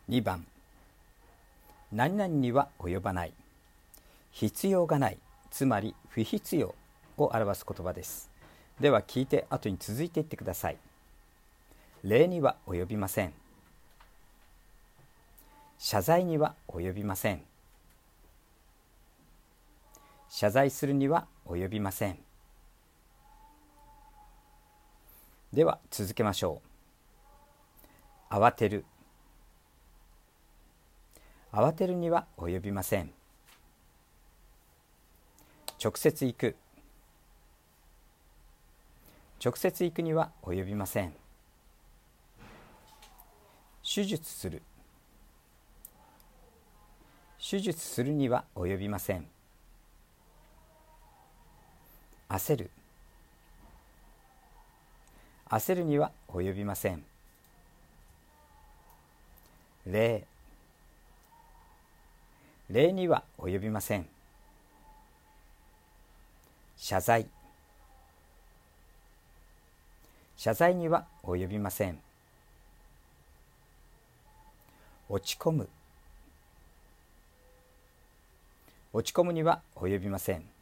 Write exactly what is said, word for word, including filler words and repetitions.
にばん、何々には及ばない、必要がない、つまり不必要を表す言葉です。では聞いて後に続いていってください。礼には及びません。謝罪には及びません。謝罪するには及びません。では続けましょう。慌てる。慌てるには及びません。直接行く。直接行くには及びません。手術する。手術するには及びません。焦る。焦るには及びません。礼。礼には及びません。謝罪。謝罪には及びません。落ち込む。落ち込むには及びません。